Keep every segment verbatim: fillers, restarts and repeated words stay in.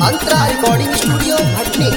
अंतरा recording studio Bhatni.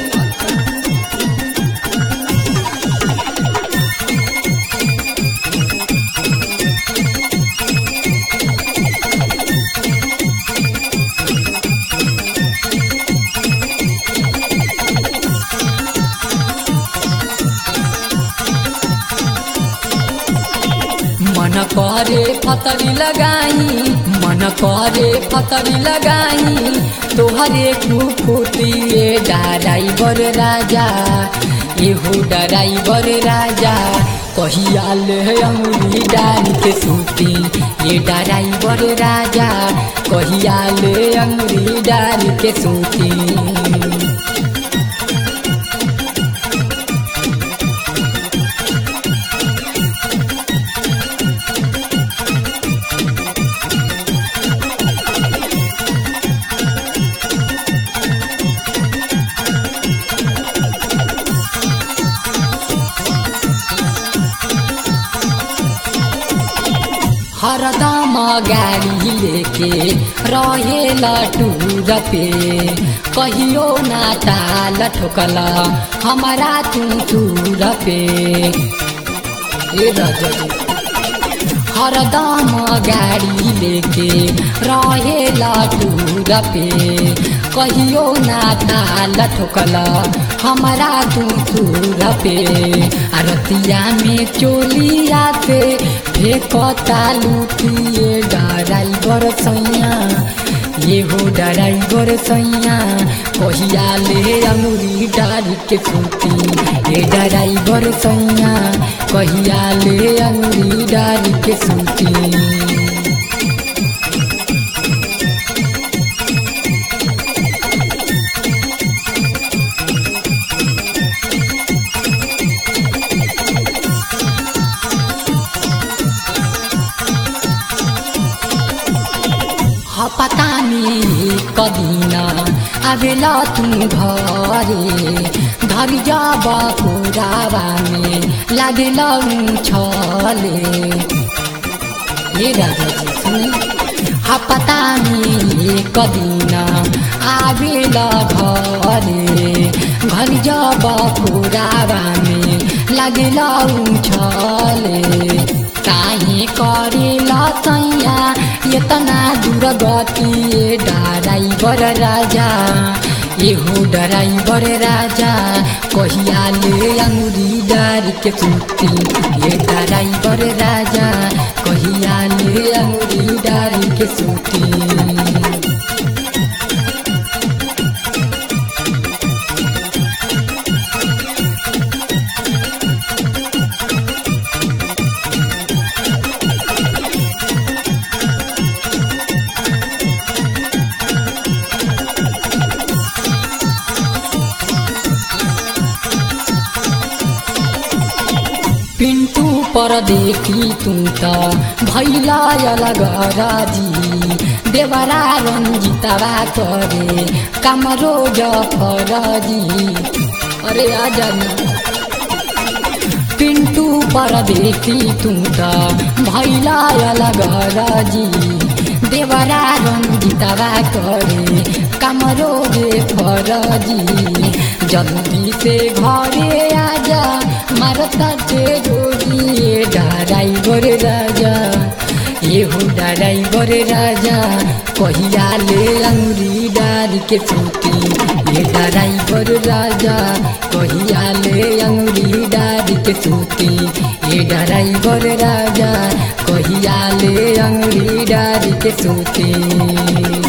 मन करे फतरी लगाई मन करे फतरी लगाई तोहरे कुफुतिए ड्राइवर राजा एहो ड्राइवर राजा कहिया ले अंगुरी डाल के सूती ये ड्राइवर राजा कहिया ले अंगुरी डाल के सूती। हरदम गाड़ी लेके रहेला टूर पे कहियो ना ताल ठोकला हमारा तू टूर पे। हरदम गाड़ी लेके रहेला टूर पे कहियो ना ताल ठोकला हमारा तू टूर पे। रतिया में चोलिया पे फेंकता लुटिए ड्राइवर सैया ये हो ड्राइवर सैया कहिया ले अंगुरी डाल के सूती ये ड्राइवर सैया कहिया ले अंगुरी डाल के सूती। पता नहीं कदीना आवेला तू घरे धर जाब पुरावा में लागेला छले ये राजा जी सुनी। हा पता नहीं कदीना आवेला घरे घर जाब पुरावा में लागेला छले काहे करेला सैया इतना दूर गति ड्राइवर राजा एहो ड्राइवर राजा कहिया ले अंगुरी डाल के सूती ये ड्राइवर राजा कहिया ले अंगुरी डाल के सूती। पिंटू पर देखी तू त भैला अलग राजी देवरा रंजितवा करे कामरो जफराजी। अरे आजा पिंटू पर देखी तू त भैला अलग राजी देवरा रंजितवा करे कामरो जफराजी। जल्दी से घरे आजा मारता के जोड़ी ड्राइवर राजा एहो ड्राइवर राजा कहिया ले अंगुरी डाल के सूती ये ड्राइवर राजा कहिया ले अंगुरी डाल के सूती ये ड्राइवर राजा कहिया ले अंगुरी डाल के सूती।